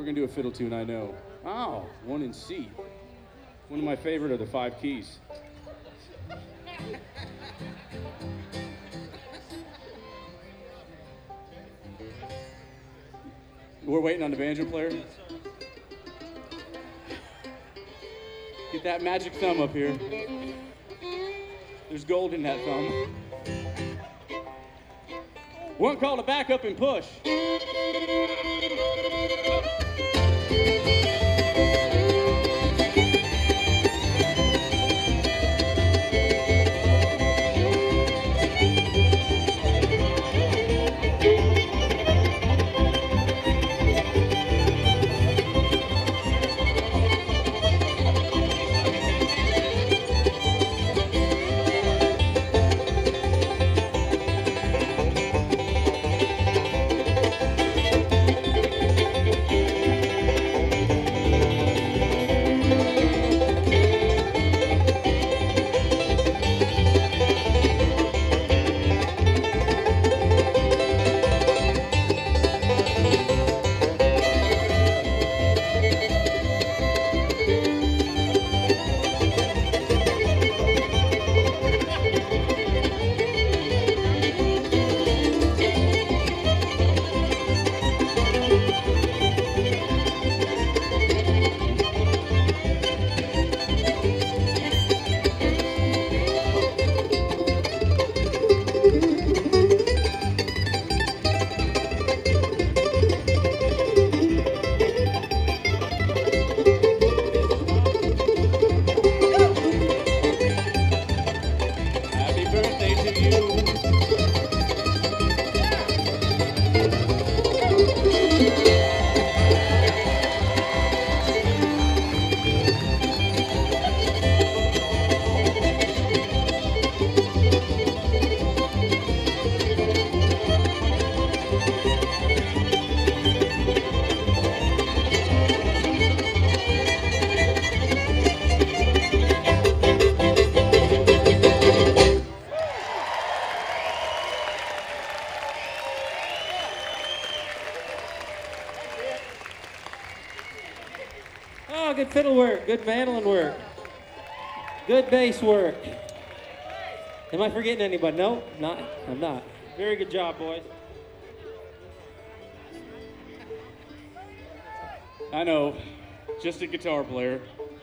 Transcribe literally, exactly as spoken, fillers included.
We're gonna do a fiddle tune, I know. Oh, one in C. One of my favorite are the five keys. We're waiting on the banjo player. Get that magic thumb up here. There's gold in that thumb. One call to back up and push. Oh, good fiddle work, good mandolin work, good bass work. Am I forgetting anybody? No, not. I'm not. Very good job, boys. I know, just a guitar player.